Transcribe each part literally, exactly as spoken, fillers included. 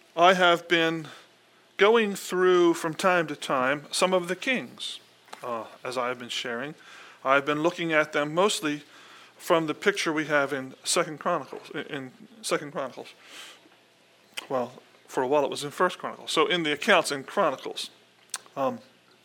I have been going through from time to time some of the kings, uh, as I have been sharing. I've been looking at them mostly from the picture we have in Second Chronicles. In Second Chronicles, well, for a while it was in First Chronicles. So in the accounts in Chronicles, um,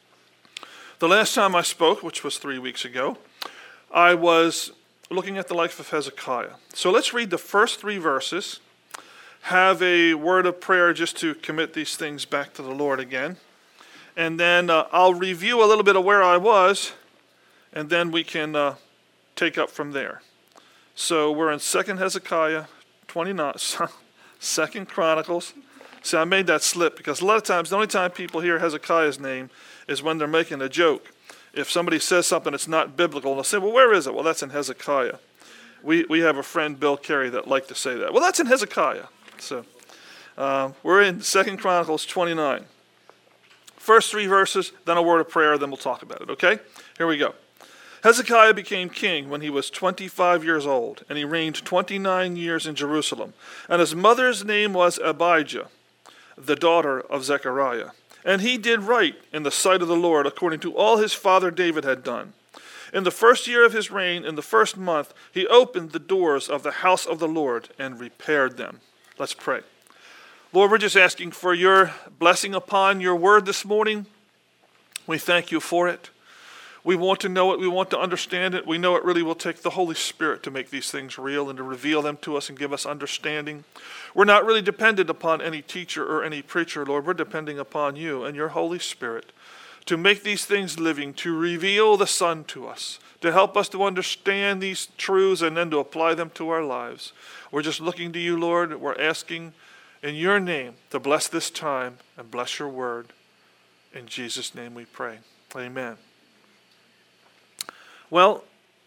the last time I spoke, which was three weeks ago, I was looking at the life of Hezekiah. So let's read the first three verses. Have a word of prayer just to commit these things back to the Lord again. And then uh, I'll review a little bit of where I was, and then we can uh, take up from there. So we're in Second Hezekiah twenty-nine, Second Chronicles. See, I made that slip because a lot of times the only time people hear Hezekiah's name is when they're making a joke. If somebody says something that's not biblical, they'll say, well, where is it? Well, that's in Hezekiah. We we have a friend, Bill Carey, that liked to say that. Well, that's in Hezekiah. So uh, we're in Second Chronicles twenty-nine. First three verses, then a word of prayer, then we'll talk about it, okay? Here we go. Hezekiah became king when he was twenty-five years old, and he reigned twenty-nine years in Jerusalem. And his mother's name was Abijah, the daughter of Zechariah. And he did right in the sight of the Lord, according to all his father David had done. In the first year of his reign, in the first month, he opened the doors of the house of the Lord and repaired them. Let's pray. Lord, we're just asking for your blessing upon your word this morning. We thank you for it. We want to know it. We want to understand it. We know it really will take the Holy Spirit to make these things real and to reveal them to us and give us understanding. We're not really dependent upon any teacher or any preacher, Lord. We're depending upon you and your Holy Spirit to make these things living, to reveal the Son to us, to help us to understand these truths and then to apply them to our lives. We're just looking to you, Lord. We're asking in your name to bless this time and bless your word. In Jesus' name we pray. Amen. Well,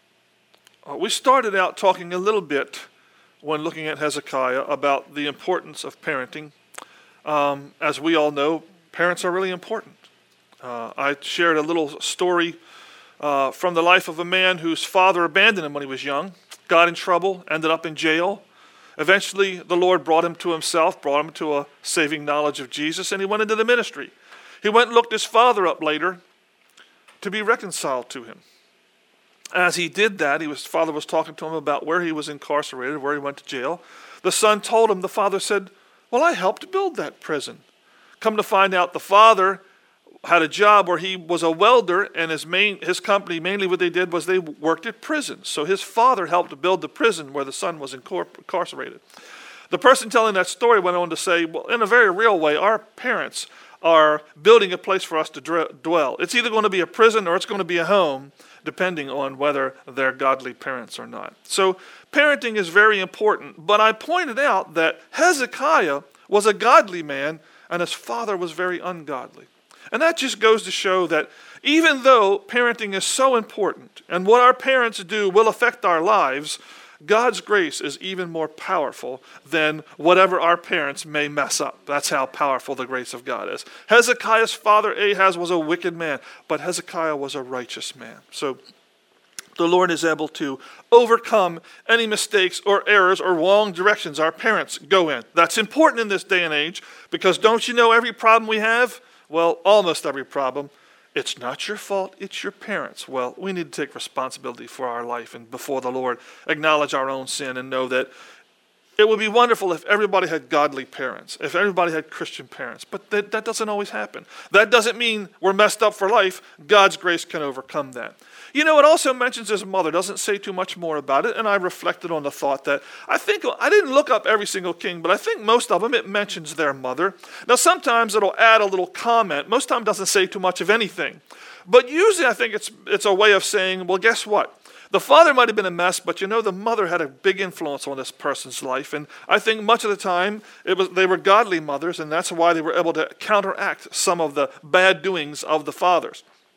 uh, we started out talking a little bit when looking at Hezekiah about the importance of parenting. Um, as we all know, parents are really important. Uh, I shared a little story uh, from the life of a man whose father abandoned him when he was young, got in trouble, ended up in jail. Eventually, the Lord brought him to himself, brought him to a saving knowledge of Jesus, and he went into the ministry. He went and looked his father up later to be reconciled to him. As he did that, he was, his father was talking to him about where he was incarcerated, where he went to jail. The son told him, the father said, well, I helped build that prison. Come to find out, the father had a job where he was a welder, and his main his company, mainly what they did was they worked at prisons. So his father helped build the prison where the son was incarcerated. The person telling that story went on to say, well, in a very real way, our parents are building a place for us to dwell. It's either going to be a prison or it's going to be a home, depending on whether they're godly parents or not. So parenting is very important. But I pointed out that Hezekiah was a godly man, and his father was very ungodly. And that just goes to show that even though parenting is so important, and what our parents do will affect our lives, God's grace is even more powerful than whatever our parents may mess up. That's how powerful the grace of God is. Hezekiah's father Ahaz was a wicked man, but Hezekiah was a righteous man. So the Lord is able to overcome any mistakes or errors or wrong directions our parents go in. That's important in this day and age, because don't you know every problem we have? Well, almost every problem, it's not your fault, it's your parents. Well, we need to take responsibility for our life and before the Lord acknowledge our own sin and know that it would be wonderful if everybody had godly parents, if everybody had Christian parents. But that, that doesn't always happen. That doesn't mean we're messed up for life. God's grace can overcome that. You know, it also mentions his mother, doesn't say too much more about it, and I reflected on the thought that I think, I didn't look up every single king, but I think most of them, it mentions their mother. Now, sometimes it'll add a little comment. Most time it doesn't say too much of anything. But usually I think it's it's a way of saying, well, guess what? The father might have been a mess, but you know, the mother had a big influence on this person's life. And I think much of the time it was they were godly mothers, and that's why they were able to counteract some of the bad doings of the fathers.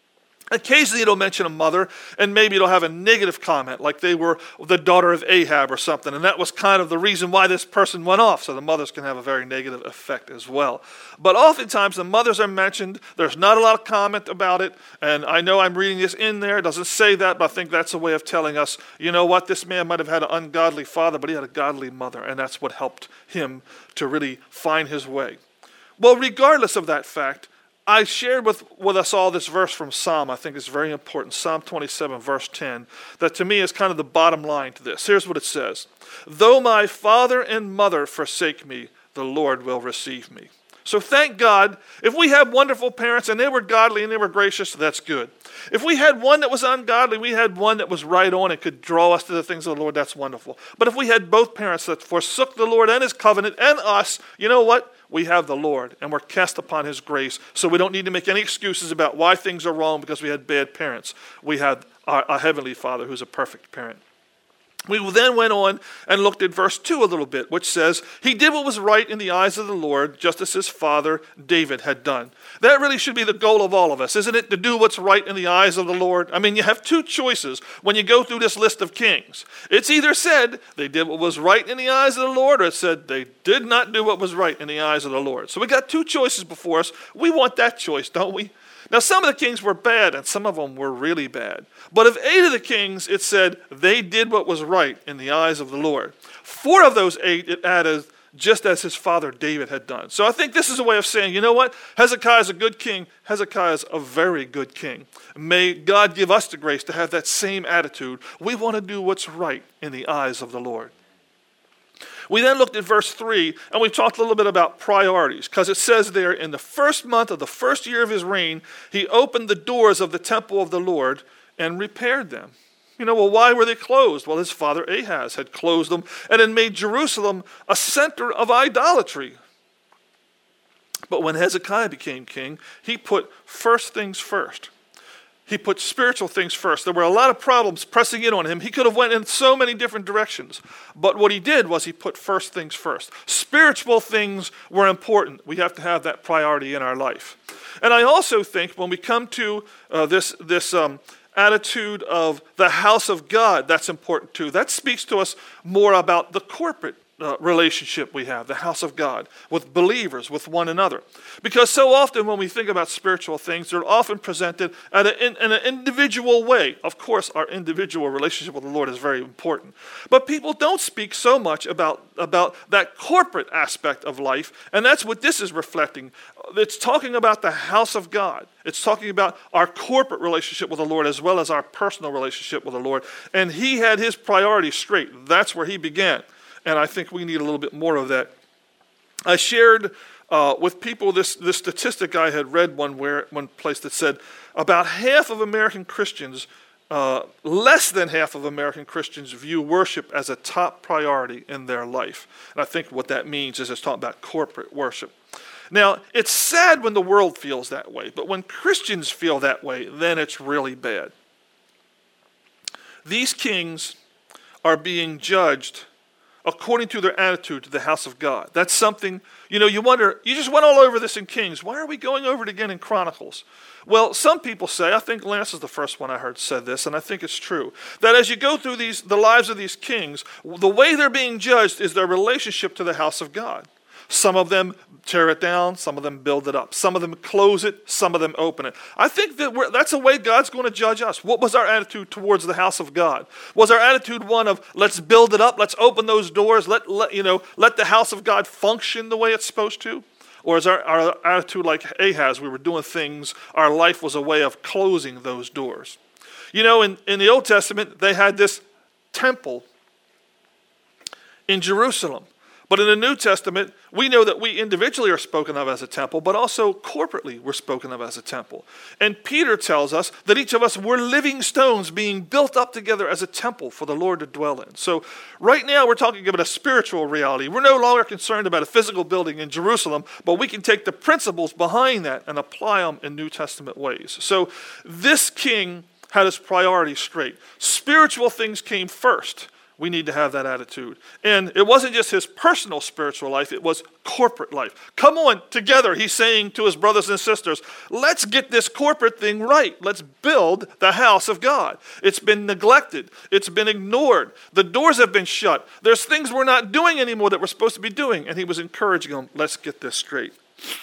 Occasionally it'll mention a mother, and maybe it'll have a negative comment, like they were the daughter of Ahab or something, and that was kind of the reason why this person went off, so the mothers can have a very negative effect as well. But oftentimes the mothers are mentioned, there's not a lot of comment about it, and I know I'm reading this in there, it doesn't say that, but I think that's a way of telling us, you know what, this man might have had an ungodly father, but he had a godly mother, and that's what helped him to really find his way. Well, regardless of that fact, I shared with, with us all this verse from Psalm. I think it's very important. Psalm twenty-seven, verse ten, that to me is kind of the bottom line to this. Here's what it says. Though my father and mother forsake me, the Lord will receive me. So thank God, if we have wonderful parents and they were godly and they were gracious, that's good. If we had one that was ungodly, we had one that was right on and could draw us to the things of the Lord, that's wonderful. But if we had both parents that forsook the Lord and his covenant and us, you know what? We have the Lord, and we're cast upon his grace, so we don't need to make any excuses about why things are wrong because we had bad parents. We had our, our Heavenly Father who's a perfect parent. We then went on and looked at verse two a little bit, which says, he did what was right in the eyes of the Lord, just as his father David had done. That really should be the goal of all of us, isn't it? To do what's right in the eyes of the Lord. I mean, you have two choices when you go through this list of kings. It's either said they did what was right in the eyes of the Lord, or it said they did not do what was right in the eyes of the Lord. So we got two choices before us. We want that choice, don't we? Now, some of the kings were bad, and some of them were really bad. But of eight of the kings, it said they did what was right in the eyes of the Lord. Four of those eight, it added, just as his father David had done. So I think this is a way of saying, you know what? Hezekiah is a good king. Hezekiah is a very good king. May God give us the grace to have that same attitude. We want to do what's right in the eyes of the Lord. We then looked at verse three, and we talked a little bit about priorities, because it says there, in the first month of the first year of his reign, he opened the doors of the temple of the Lord and repaired them. You know, well, why were they closed? Well, his father Ahaz had closed them and had made Jerusalem a center of idolatry. But when Hezekiah became king, he put first things first. He put spiritual things first. There were a lot of problems pressing in on him. He could have went in so many different directions. But what he did was he put first things first. Spiritual things were important. We have to have that priority in our life. And I also think when we come to uh, this, this um, attitude of the house of God, that's important too. That speaks to us more about the corporate Uh, relationship we have, the house of God, with believers, with one another. Because so often when we think about spiritual things, they're often presented at a, in, in an individual way. Of course, our individual relationship with the Lord is very important. But people don't speak so much about, about that corporate aspect of life, and that's what this is reflecting. It's talking about the house of God. It's talking about our corporate relationship with the Lord as well as our personal relationship with the Lord. And he had his priorities straight. That's where he began. And I think we need a little bit more of that. I shared uh, with people this, this statistic I had read one where one place that said about half of American Christians, uh, less than half of American Christians view worship as a top priority in their life. And I think what that means is it's talking about corporate worship. Now, it's sad when the world feels that way, but when Christians feel that way, then it's really bad. These kings are being judged according to their attitude to the house of God. That's something, you know, you wonder, you just went all over this in Kings. Why are we going over it again in Chronicles? Well, some people say, I think Lance is the first one I heard said this, and I think it's true, that as you go through these the lives of these kings, the way they're being judged is their relationship to the house of God. Some of them tear it down, some of them build it up. Some of them close it, some of them open it. I think that we're, that's the way God's going to judge us. What was our attitude towards the house of God? Was our attitude one of, let's build it up, let's open those doors, let, let, you know, let the house of God function the way it's supposed to? Or is our, our attitude like Ahaz, we were doing things, our life was a way of closing those doors? You know, in, in the Old Testament, they had this temple in Jerusalem. But in the New Testament, we know that we individually are spoken of as a temple, but also corporately we're spoken of as a temple. And Peter tells us that each of us were living stones being built up together as a temple for the Lord to dwell in. So right now we're talking about a spiritual reality. We're no longer concerned about a physical building in Jerusalem, but we can take the principles behind that and apply them in New Testament ways. So this king had his priorities straight. Spiritual things came first. We need to have that attitude. And it wasn't just his personal spiritual life, it was corporate life. Come on, together, he's saying to his brothers and sisters, let's get this corporate thing right. Let's build the house of God. It's been neglected. It's been ignored. The doors have been shut. There's things we're not doing anymore that we're supposed to be doing. And he was encouraging them, let's get this straight.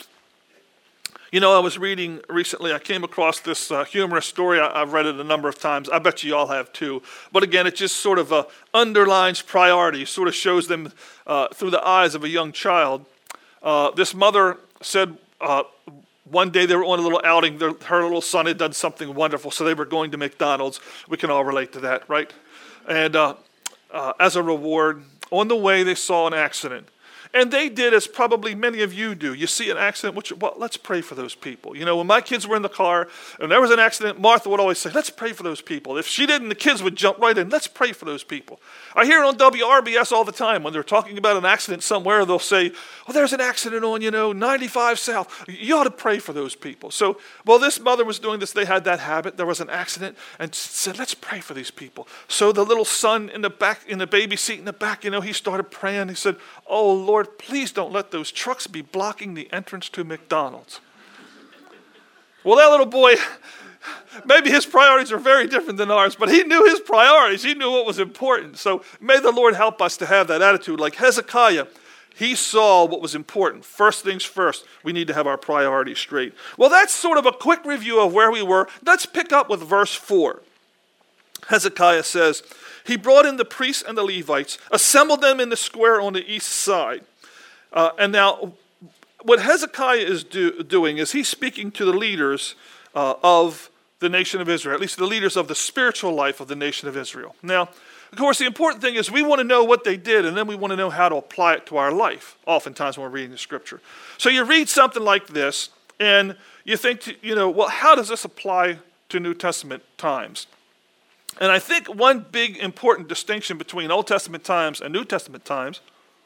You know, I was reading recently, I came across this uh, humorous story. I, I've read it a number of times. I bet you all have too. But again, it just sort of uh, underlines priorities, sort of shows them uh, through the eyes of a young child. Uh, this mother said uh, one day they were on a little outing. Their, her little son had done something wonderful, so they were going to McDonald's. We can all relate to that, right? And uh, uh, as a reward, on the way they saw an accident. And they did as probably many of you do. You see an accident, which, well, let's pray for those people. You know, when my kids were in the car and there was an accident, Martha would always say, let's pray for those people. If she didn't, the kids would jump right in. Let's pray for those people. I hear it on W R B S all the time. When they're talking about an accident somewhere, they'll say, oh, there's an accident on, you know, ninety-five South. You ought to pray for those people. So, well, this mother was doing this. They had that habit. There was an accident and said, let's pray for these people. So the little son in the back, in the baby seat in the back, you know, he started praying. He said, oh, Lord, please don't let those trucks be blocking the entrance to McDonald's. Well, that little boy, maybe his priorities are very different than ours, but he knew his priorities. He knew what was important. So may the Lord help us to have that attitude. Like Hezekiah, he saw what was important. First things first, we need to have our priorities straight. Well, that's sort of a quick review of where we were. Let's pick up with verse four. Hezekiah says, he brought in the priests and the Levites, assembled them in the square on the east side. Uh, and now, what Hezekiah is do, doing is he's speaking to the leaders uh, of the nation of Israel, at least the leaders of the spiritual life of the nation of Israel. Now, of course, the important thing is we want to know what they did, and then we want to know how to apply it to our life, oftentimes when we're reading the scripture. So you read something like this, and you think, to, you know, well, how does this apply to New Testament times? And I think one big important distinction between Old Testament times and New Testament times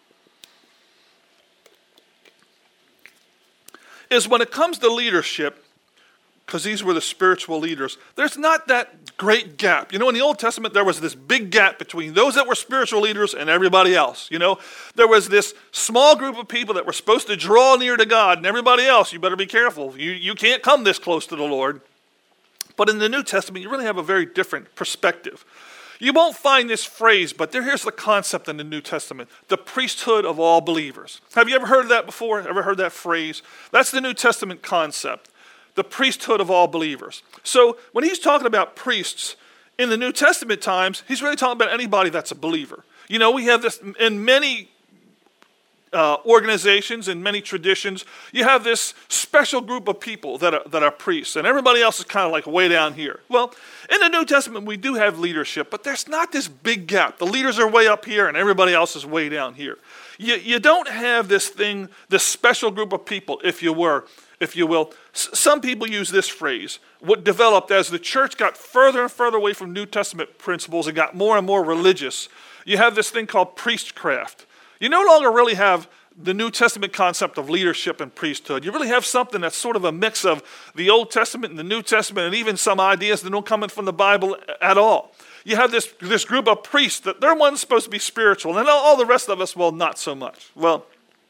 is when it comes to leadership, because these were the spiritual leaders, there's not that great gap. You know, in the Old Testament, there was this big gap between those that were spiritual leaders and everybody else. You know, there was this small group of people that were supposed to draw near to God, and everybody else, you better be careful. You, you can't come this close to the Lord. But in the New Testament, you really have a very different perspective. You won't find this phrase, but there, here's the concept in the New Testament, the priesthood of all believers. Have you ever heard of that before? Ever heard that phrase? That's the New Testament concept, the priesthood of all believers. So when he's talking about priests in the New Testament times, he's really talking about anybody that's a believer. You know, we have this in many Uh, organizations and many traditions, you have this special group of people that are, that are priests, and everybody else is kind of like way down here. Well, in the New Testament, we do have leadership, but there's not this big gap. The leaders are way up here, and everybody else is way down here. You, you don't have this thing, this special group of people, if you were, if you will. S- some people use this phrase, what developed as the church got further and further away from New Testament principles and got more and more religious. You have this thing called priestcraft. You no longer really have the New Testament concept of leadership and priesthood. You really have something that's sort of a mix of the Old Testament and the New Testament, and even some ideas that don't come in from the Bible at all. You have this, this group of priests that they're ones supposed to be spiritual, and all the rest of us, well, not so much. Well,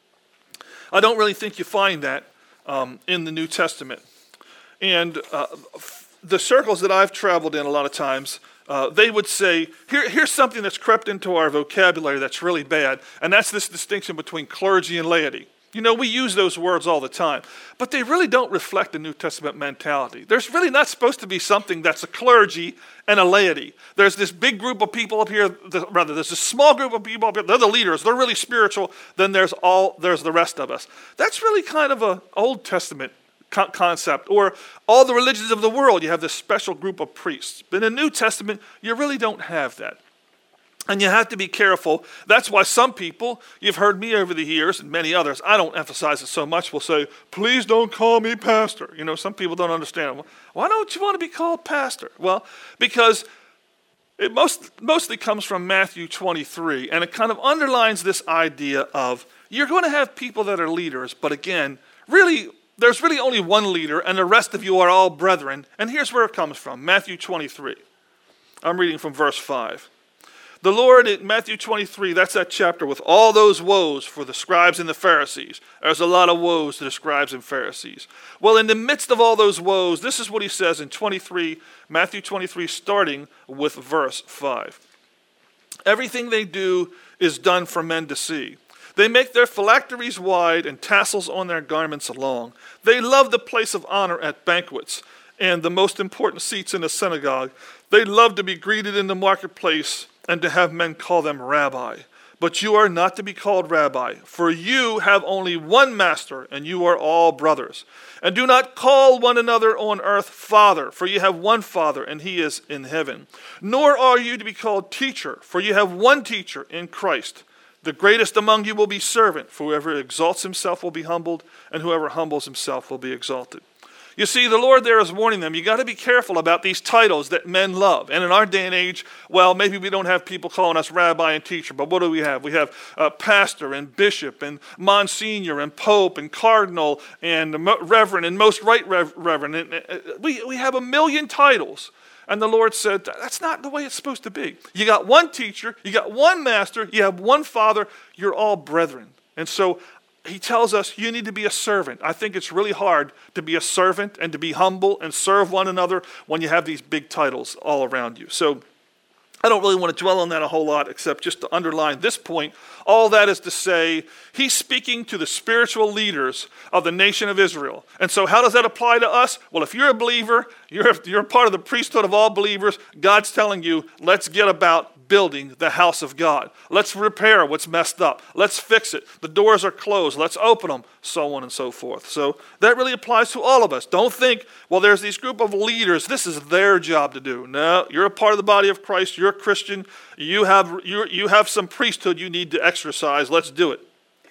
I don't really think you find that um, in the New Testament. And uh, the circles that I've traveled in a lot of times, Uh, they would say, Here, here's something that's crept into our vocabulary that's really bad, and that's this distinction between clergy and laity. You know, we use those words all the time, but they really don't reflect the New Testament mentality. There's really not supposed to be something that's a clergy and a laity. There's this big group of people up here, the, rather, there's this small group of people up here, they're the leaders, they're really spiritual, then there's all, there's the rest of us. That's really kind of an Old Testament concept, or all the religions of the world, you have this special group of priests. But in the New Testament, you really don't have that. And you have to be careful. That's why some people, you've heard me over the years, and many others, I don't emphasize it so much, will say, please don't call me pastor. You know, some people don't understand. Why don't you want to be called pastor? Well, because it most, mostly comes from Matthew twenty-three, and it kind of underlines this idea of, you're going to have people that are leaders, but again, really, there's really only one leader, and the rest of you are all brethren. And here's where it comes from, Matthew twenty-three. I'm reading from verse five. The Lord in Matthew twenty-three, that's that chapter with all those woes for the scribes and the Pharisees. There's a lot of woes to the scribes and Pharisees. Well, in the midst of all those woes, this is what he says in twenty-three, Matthew twenty-three, starting with verse five. Everything they do is done for men to see. They make their phylacteries wide and tassels on their garments long. They love the place of honor at banquets and the most important seats in the synagogue. They love to be greeted in the marketplace and to have men call them rabbi. But you are not to be called rabbi, for you have only one master, and you are all brothers. And do not call one another on earth father, for you have one Father, and he is in heaven. Nor are you to be called teacher, for you have one teacher in Christ. The greatest among you will be servant, for whoever exalts himself will be humbled, and whoever humbles himself will be exalted. You see, the Lord there is warning them, you got to be careful about these titles that men love. And in our day and age, well, maybe we don't have people calling us rabbi and teacher, but what do we have? We have uh, pastor and bishop and monsignor and pope and cardinal and reverend and most right rev- reverend. And, uh, we, we have a million titles. And the Lord said, that's not the way it's supposed to be. You got one teacher, you got one master, you have one Father, you're all brethren. And so he tells us you need to be a servant. I think it's really hard to be a servant and to be humble and serve one another when you have these big titles all around you. So I don't really want to dwell on that a whole lot, except just to underline this point. All that is to say, he's speaking to the spiritual leaders of the nation of Israel. And so how does that apply to us? Well, if you're a believer, you're, you're part of the priesthood of all believers, God's telling you, let's get about building the house of God. Let's repair what's messed up. Let's fix it. The doors are closed. Let's open them, so on and so forth. So that really applies to all of us. Don't think, well, there's these group of leaders. This is their job to do. No, you're a part of the body of Christ. You're a Christian. You have, you you have some priesthood you need to exercise. Let's do it.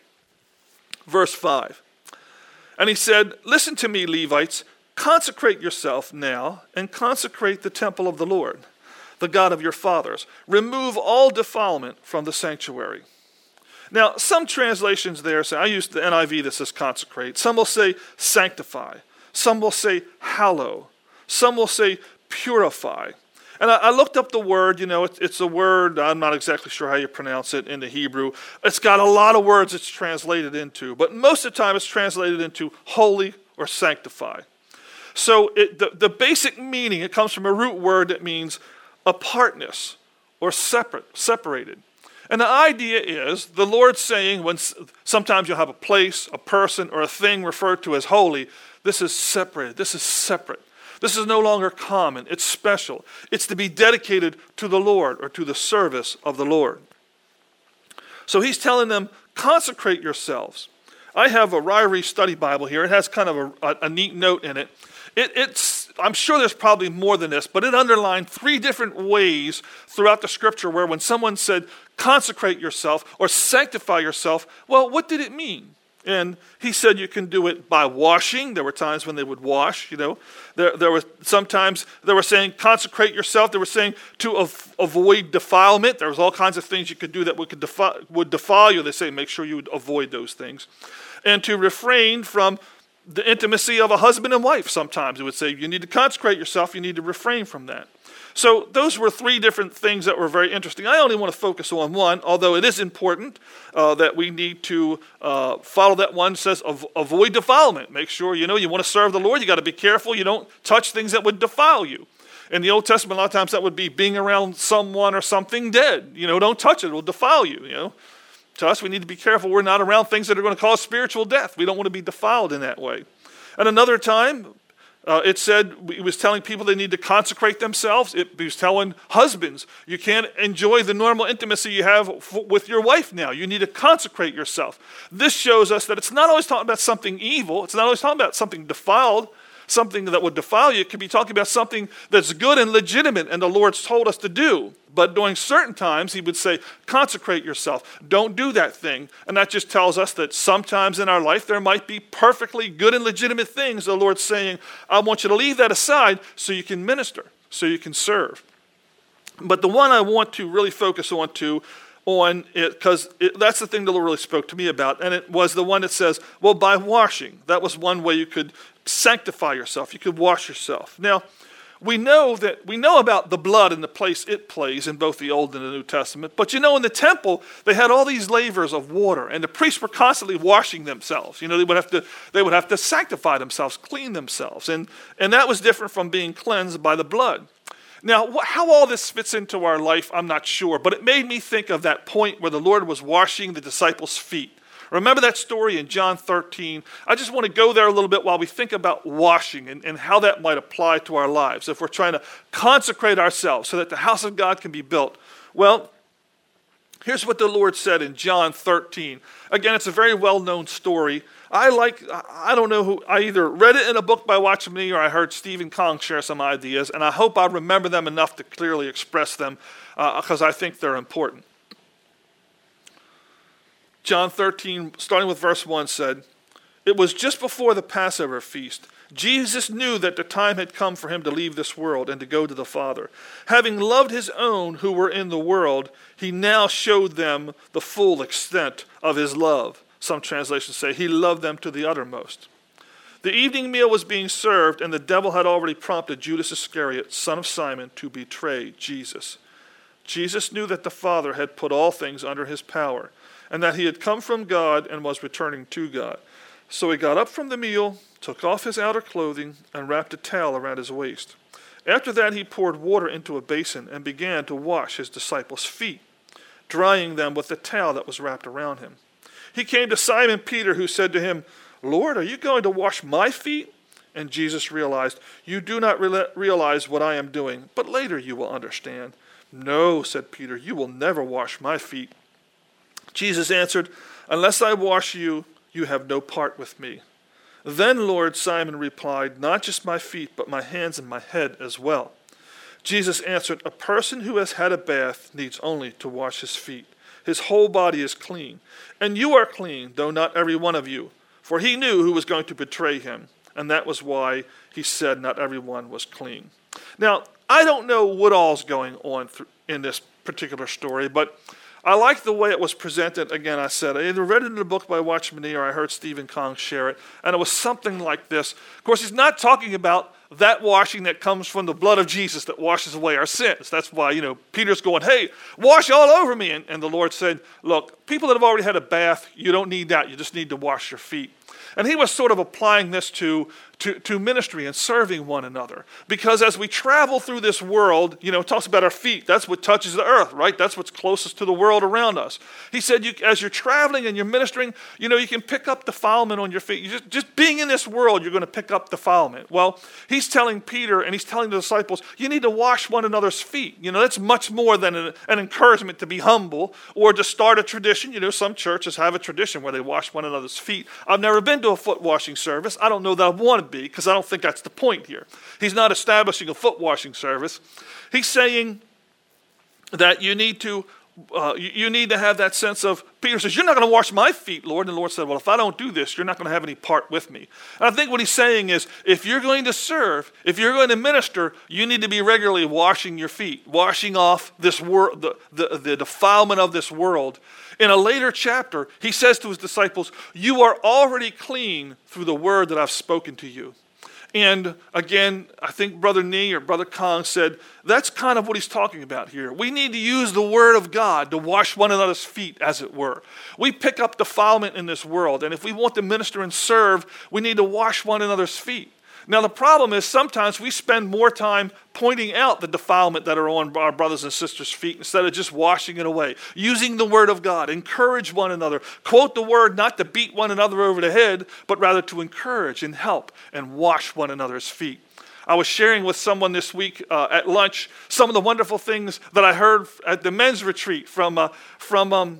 Verse five. And he said, listen to me, Levites. Consecrate yourself now and consecrate the temple of the Lord, the God of your fathers. Remove all defilement from the sanctuary. Now, some translations there say, I use the N I V that says consecrate. Some will say sanctify. Some will say hallow. Some will say purify. And I, I looked up the word, you know, it, it's a word, I'm not exactly sure how you pronounce it in the Hebrew. It's got a lot of words it's translated into, but most of the time it's translated into holy or sanctify. So it, the, the basic meaning, it comes from a root word that means apartness or separate, separated. And the idea is the Lord saying when sometimes you'll have a place, a person, or a thing referred to as holy, this is separated, this is separate. This is no longer common, it's special. It's to be dedicated to the Lord or to the service of the Lord. So he's telling them, consecrate yourselves. I have a Ryrie Study Bible here. It has kind of a, a, a neat note in it. It, it's, I'm sure there's probably more than this, but it underlined three different ways throughout the scripture where when someone said, consecrate yourself or sanctify yourself, well, what did it mean? And he said you can do it by washing. There were times when they would wash, you know. There, there were sometimes they were saying consecrate yourself. They were saying to av- avoid defilement. There was all kinds of things you could do that would, could defi- would defile you. They say make sure you would avoid those things. And to refrain from the intimacy of a husband and wife sometimes. It would say you need to consecrate yourself. You need to refrain from that. So those were three different things that were very interesting. I only want to focus on one, although it is important uh, that we need to uh, follow that one. It says av- avoid defilement. Make sure, you know, you want to serve the Lord. You got to be careful. You don't touch things that would defile you. In the Old Testament, a lot of times that would be being around someone or something dead. You know, don't touch it. It will defile you, you know. To us, we need to be careful. We're not around things that are going to cause spiritual death. We don't want to be defiled in that way. And another time, Uh, it said, it was telling people they need to consecrate themselves. It was telling husbands, you can't enjoy the normal intimacy you have f- with your wife now. You need to consecrate yourself. This shows us that it's not always talking about something evil. It's not always talking about something defiled, something that would defile you. It could be talking about something that's good and legitimate and the Lord's told us to do. But during certain times, he would say, consecrate yourself. Don't do that thing. And that just tells us that sometimes in our life, there might be perfectly good and legitimate things. The Lord's saying, I want you to leave that aside so you can minister, so you can serve. But the one I want to really focus on to, on it, because that's the thing the Lord really spoke to me about. And it was the one that says, well, by washing. That was one way you could sanctify yourself. You could wash yourself. Now, we know that we know about the blood and the place it plays in both the Old and the New Testament. But you know, in the temple, they had all these lavers of water, and the priests were constantly washing themselves. You know, they would have to they would have to sanctify themselves, clean themselves, and and that was different from being cleansed by the blood. Now, wh- how all this fits into our life, I'm not sure, but it made me think of that point where the Lord was washing the disciples' feet. Remember that story in John thirteen? I just want to go there a little bit while we think about washing and, and how that might apply to our lives if we're trying to consecrate ourselves so that the house of God can be built. Well, here's what the Lord said in John thirteen. Again, it's a very well-known story. I like, I don't know who, I either read it in a book by Watchman Nee or I heard Stephen Kong share some ideas, and I hope I remember them enough to clearly express them because uh, I think they're important. John thirteen, starting with verse one, said, "It was just before the Passover feast. Jesus knew that the time had come for him to leave this world and to go to the Father. Having loved his own who were in the world, he now showed them the full extent of his love." Some translations say he loved them to the uttermost. The evening meal was being served, and the devil had already prompted Judas Iscariot, son of Simon, to betray Jesus. Jesus knew that the Father had put all things under his power, and that he had come from God and was returning to God. So he got up from the meal, took off his outer clothing, and wrapped a towel around his waist. After that he poured water into a basin and began to wash his disciples' feet, drying them with the towel that was wrapped around him. He came to Simon Peter, who said to him, "Lord, are you going to wash my feet?" And Jesus realized, "You do not re- realize what I am doing, but later you will understand." "No," said Peter, "you will never wash my feet." Jesus answered, "Unless I wash you, you have no part with me." "Then, Lord," Simon replied, "not just my feet, but my hands and my head as well." Jesus answered, "A person who has had a bath needs only to wash his feet. His whole body is clean. And you are clean, though not every one of you." For he knew who was going to betray him, and that was why he said not everyone was clean. Now, I don't know what all's going on th- in this particular story, but I like the way it was presented. Again, I said, I either read it in a book by Watchman Nee or I heard Stephen Kong share it, and it was something like this. Of course, he's not talking about that washing that comes from the blood of Jesus that washes away our sins. That's why, you know, Peter's going, "Hey, wash all over me." And, and the Lord said, "Look, people that have already had a bath, you don't need that. You just need to wash your feet." And he was sort of applying this to, to, to ministry and serving one another. Because as we travel through this world, you know, it talks about our feet. That's what touches the earth, right? That's what's closest to the world around us. He said, you, as you're traveling and you're ministering, you know, you can pick up defilement on your feet. You just, just being in this world, you're going to pick up defilement. Well, he's telling Peter and he's telling the disciples, you need to wash one another's feet. You know, that's much more than an, an encouragement to be humble or to start a tradition. You know, some churches have a tradition where they wash one another's feet. I've never been to a foot washing service. I don't know that I want to be because I don't think that's the point here. He's not establishing a foot washing service. He's saying that you need to uh, you, you need to have that sense of, Peter says, "You're not going to wash my feet, Lord." And the Lord said, "Well, if I don't do this, you're not going to have any part with me." And I think what he's saying is, if you're going to serve, if you're going to minister, you need to be regularly washing your feet, washing off this world, the, the, the defilement of this world. In a later chapter, he says to his disciples, "You are already clean through the word that I've spoken to you." And again, I think Brother Nee or Brother Kong said, that's kind of what he's talking about here. We need to use the word of God to wash one another's feet, as it were. We pick up defilement in this world, and if we want to minister and serve, we need to wash one another's feet. Now, the problem is sometimes we spend more time pointing out the defilement that are on our brothers and sisters' feet instead of just washing it away. Using the word of God, encourage one another. Quote the word not to beat one another over the head, but rather to encourage and help and wash one another's feet. I was sharing with someone this week uh, at lunch some of the wonderful things that I heard at the men's retreat from uh, from um,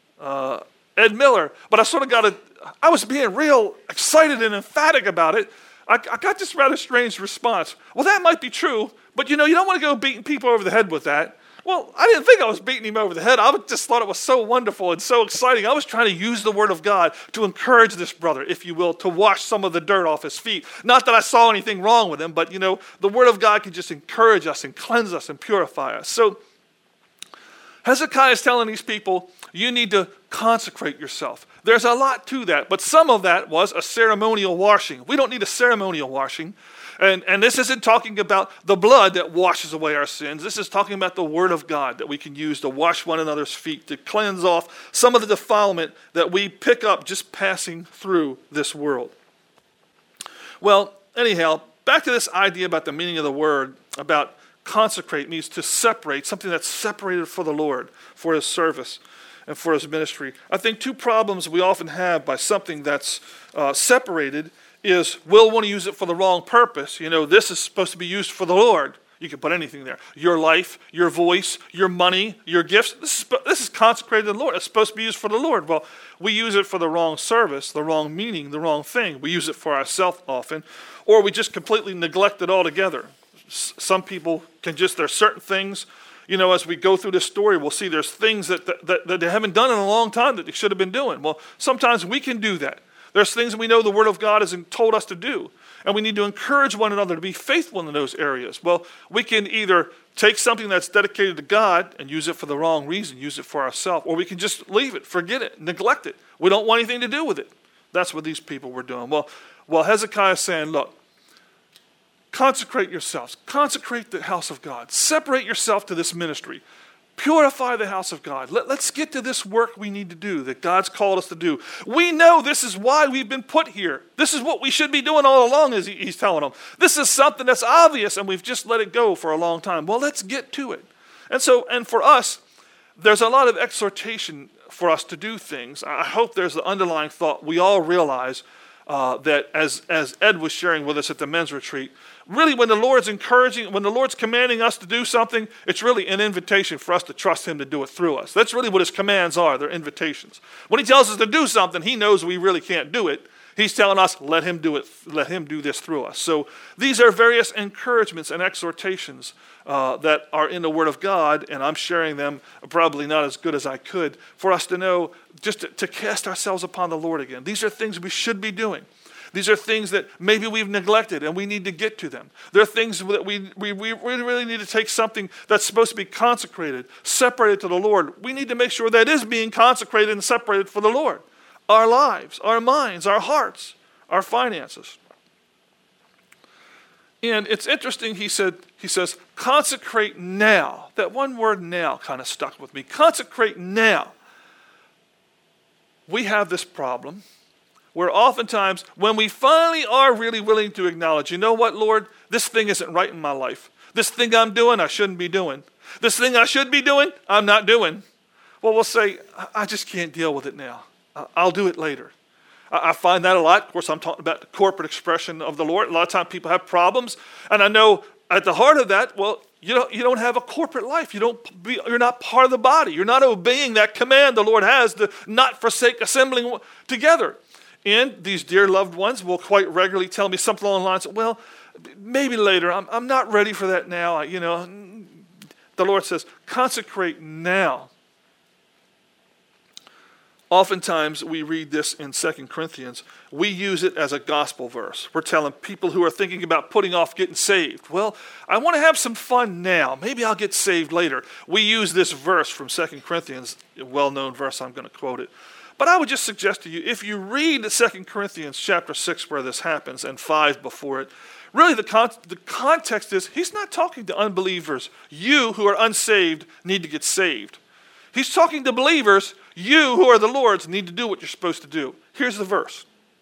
uh, Ed Miller. But I sort of got a, I was being real excited and emphatic about it. I, I got this rather strange response. Well, that might be true, but you know, you don't want to go beating people over the head with that. Well, I didn't think I was beating him over the head. I just thought it was so wonderful and so exciting. I was trying to use the word of God to encourage this brother, if you will, to wash some of the dirt off his feet. Not that I saw anything wrong with him, but you know, the word of God can just encourage us and cleanse us and purify us. So Hezekiah is telling these people, you need to consecrate yourself. There's a lot to that, but some of that was a ceremonial washing. We don't need a ceremonial washing. And, and this isn't talking about the blood that washes away our sins. This is talking about the Word of God that we can use to wash one another's feet, to cleanse off some of the defilement that we pick up just passing through this world. Well, anyhow, back to this idea about the meaning of the word, about consecrate means to separate, something that's separated for the Lord, for His service and for His ministry. I think two problems we often have by something that's uh, separated is we'll want to use it for the wrong purpose. You know, this is supposed to be used for the Lord. You can put anything there. Your life, your voice, your money, your gifts. This is, this is consecrated to the Lord. It's supposed to be used for the Lord. Well, we use it for the wrong service, the wrong meaning, the wrong thing. We use it for ourselves often, or we just completely neglect it altogether. S- some people can just, there's certain things, you know, as we go through this story, we'll see there's things that, that, that they haven't done in a long time that they should have been doing. Well, sometimes we can do that. There's things we know the Word of God has told us to do, and we need to encourage one another to be faithful in those areas. Well, we can either take something that's dedicated to God and use it for the wrong reason, use it for ourselves, or we can just leave it, forget it, neglect it. We don't want anything to do with it. That's what these people were doing. Well, well, Hezekiah is saying, look, consecrate yourselves, consecrate the house of God, separate yourself to this ministry. Purify the house of God. Let, let's get to this work we need to do that God's called us to do. We know this is why we've been put here. This is what we should be doing all along, as he, he's telling them. This is something that's obvious, and we've just let it go for a long time. Well, let's get to it. And so, and for us, there's a lot of exhortation for us to do things. I hope there's the underlying thought we all realize uh, that as, as Ed was sharing with us at the men's retreat, really, when the Lord's encouraging, when the Lord's commanding us to do something, it's really an invitation for us to trust Him to do it through us. That's really what His commands are. They're invitations. When He tells us to do something, He knows we really can't do it. He's telling us, let Him do it. Let Him do this through us. So these are various encouragements and exhortations uh, that are in the Word of God, and I'm sharing them probably not as good as I could, for us to know, just to, to cast ourselves upon the Lord again. These are things we should be doing. These are things that maybe we've neglected and we need to get to them. There are things that we, we, we really need to take something that's supposed to be consecrated, separated to the Lord. We need to make sure that is being consecrated and separated for the Lord. Our lives, our minds, our hearts, our finances. And it's interesting, he said, he says, consecrate now. That one word now kind of stuck with me. Consecrate now. We have this problem where oftentimes when we finally are really willing to acknowledge, you know what, Lord, this thing isn't right in my life. This thing I'm doing, I shouldn't be doing. This thing I should be doing, I'm not doing. Well, we'll say, I just can't deal with it now. I'll do it later. I find that a lot. Of course, I'm talking about the corporate expression of the Lord. A lot of times people have problems. And I know at the heart of that, well, you don't, you don't have a corporate life. You don't be, you're not part of the body. You're not obeying that command the Lord has to not forsake assembling together. And these dear loved ones will quite regularly tell me something along the lines of, well, maybe later. I'm, I'm not ready for that now. You know, the Lord says, consecrate now. Oftentimes, we read this in Second Corinthians. We use it as a gospel verse. We're telling people who are thinking about putting off getting saved, well, I want to have some fun now. Maybe I'll get saved later. We use this verse from Second Corinthians, a well-known verse. I'm going to quote it. But I would just suggest to you, if you read Second Corinthians chapter six where this happens, and five before it, really the, con- the context is he's not talking to unbelievers. You who are unsaved need to get saved. He's talking to believers. You who are the Lord's need to do what you're supposed to do. Here's the verse.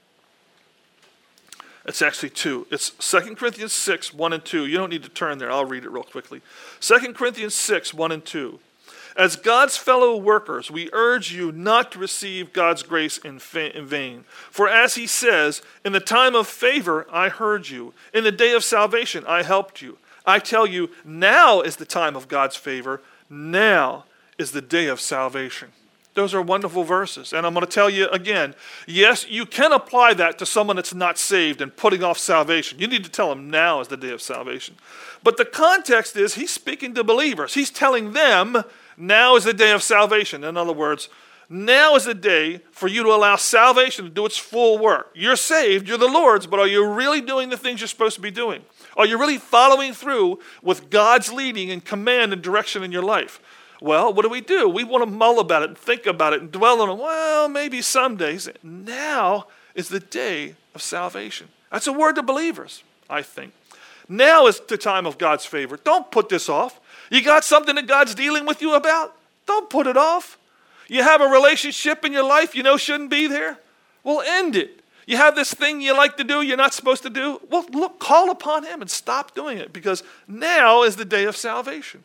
It's actually two. It's Second Corinthians six, one and two. You don't need to turn there. I'll read it real quickly. Second Corinthians six, one and two. As God's fellow workers, we urge you not to receive God's grace in, fa- in vain. For as he says, in the time of favor I heard you. In the day of salvation I helped you. I tell you, now is the time of God's favor. Now is the day of salvation. Those are wonderful verses. And I'm going to tell you again, yes, you can apply that to someone that's not saved and putting off salvation. You need to tell them now is the day of salvation. But the context is he's speaking to believers. He's telling them now is the day of salvation. In other words, now is the day for you to allow salvation to do its full work. You're saved, you're the Lord's, but are you really doing the things you're supposed to be doing? Are you really following through with God's leading and command and direction in your life? Well, what do we do? We want to mull about it and think about it and dwell on it. Well, maybe some days. Now is the day of salvation. That's a word to believers, I think. Now is the time of God's favor. Don't put this off. You got something that God's dealing with you about? Don't put it off. You have a relationship in your life you know shouldn't be there? Well, end it. You have this thing you like to do you're not supposed to do? Well, look, call upon him and stop doing it, because now is the day of salvation.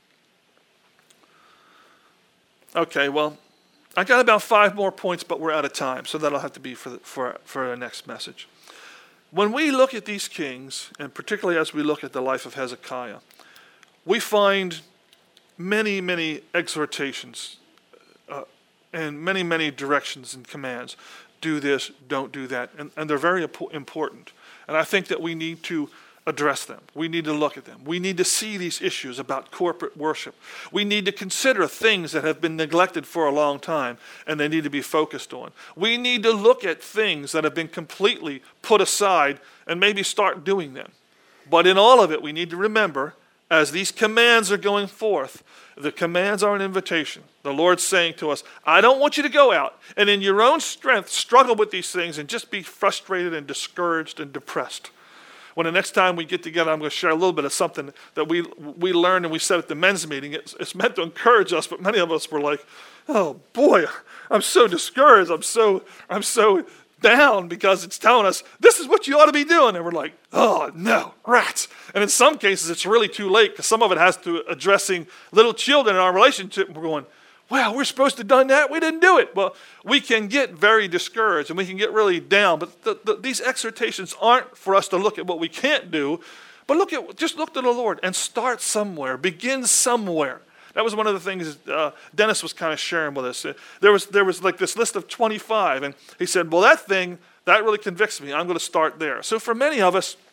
Okay, well, I got about five more points, but we're out of time, so that'll have to be for the, for for our next message. When we look at these kings, and particularly as we look at the life of Hezekiah, we find many, many exhortations uh, and many, many directions and commands. Do this, don't do that. And, and they're very important. And I think that we need to address them. We need to look at them. We need to see these issues about corporate worship. We need to consider things that have been neglected for a long time and they need to be focused on. We need to look at things that have been completely put aside and maybe start doing them. But in all of it, we need to remember, as these commands are going forth, the commands are an invitation. The Lord's saying to us, I don't want you to go out and in your own strength struggle with these things and just be frustrated and discouraged and depressed. When the next time we get together, I'm going to share a little bit of something that we we learned and we said at the men's meeting. It's, it's meant to encourage us, but many of us were like, oh boy, I'm so discouraged. I'm so I'm so down because it's telling us this is what you ought to be doing. And we're like, oh no, rats. And in some cases, it's really too late because some of it has to addressing little children in our relationship. And we're going, wow, we're supposed to have done that. We didn't do it. Well, we can get very discouraged and we can get really down. But the, the, these exhortations aren't for us to look at what we can't do, but look at just look to the Lord and start somewhere. Begin somewhere. That was one of the things uh, Dennis was kind of sharing with us. There was there was like this list of twenty-five, and he said, well, that thing, that really convicts me. I'm going to start there. So for many of us,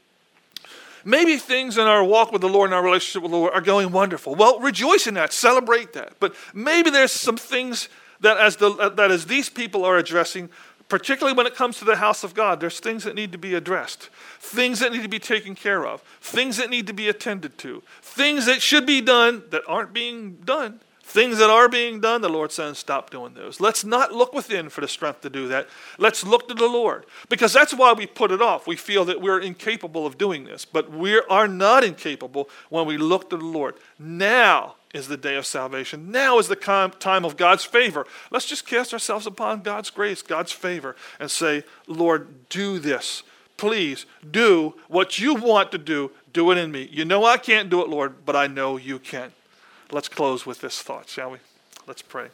maybe things in our walk with the Lord and our relationship with the Lord are going wonderful. Well, rejoice in that. Celebrate that. But maybe there's some things that as the that as these people are addressing, particularly when it comes to the house of God, there's things that need to be addressed, things that need to be taken care of, things that need to be attended to, things that should be done that aren't being done, things that are being done. The Lord says, stop doing those. Let's not look within for the strength to do that. Let's look to the Lord, because that's why we put it off. We feel that we're incapable of doing this, but we are not incapable when we look to the Lord. Now is the day of salvation. Now is the time of God's favor. Let's just cast ourselves upon God's grace, God's favor, and say, Lord, do this. Please do what you want to do. Do it in me. You know I can't do it, Lord, but I know you can. Let's close with this thought, shall we? Let's pray.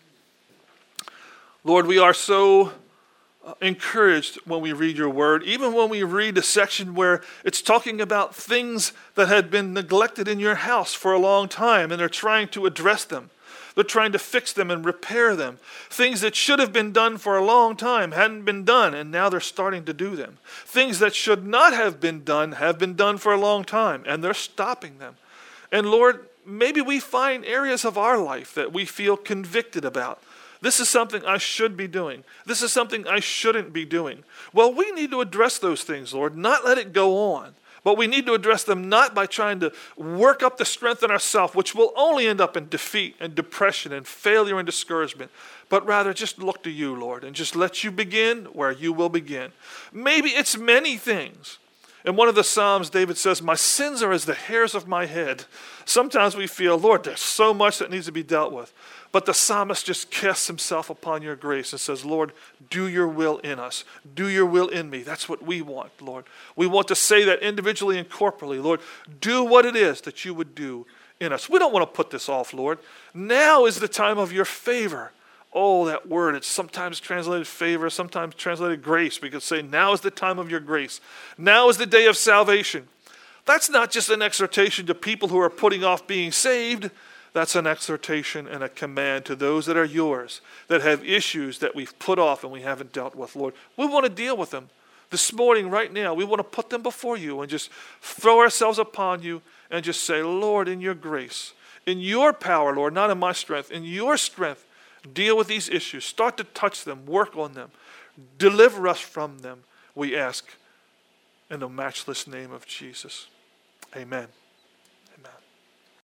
Lord, we are so Uh, encouraged when we read your word, even when we read a section where it's talking about things that had been neglected in your house for a long time, and they're trying to address them. They're trying to fix them and repair them. Things that should have been done for a long time hadn't been done, and now they're starting to do them. Things that should not have been done have been done for a long time, and they're stopping them. And Lord, maybe we find areas of our life that we feel convicted about. This is something I should be doing. This is something I shouldn't be doing. Well, we need to address those things, Lord, not let it go on. But we need to address them not by trying to work up the strength in ourselves, which will only end up in defeat and depression and failure and discouragement, but rather just look to you, Lord, and just let you begin where you will begin. Maybe it's many things. In one of the Psalms, David says, my sins are as the hairs of my head. Sometimes we feel, Lord, there's so much that needs to be dealt with. But the psalmist just casts himself upon your grace and says, Lord, do your will in us. Do your will in me. That's what we want, Lord. We want to say that individually and corporately. Lord, do what it is that you would do in us. We don't want to put this off, Lord. Now is the time of your favor. Oh, that word, it's sometimes translated favor, sometimes translated grace. We could say, now is the time of your grace. Now is the day of salvation. That's not just an exhortation to people who are putting off being saved. That's an exhortation and a command to those that are yours, that have issues that we've put off and we haven't dealt with, Lord. We want to deal with them. This morning, right now, we want to put them before you and just throw ourselves upon you and just say, Lord, in your grace, in your power, Lord, not in my strength, in your strength, deal with these issues. Start to touch them, work on them. Deliver us from them, we ask, in the matchless name of Jesus. Amen.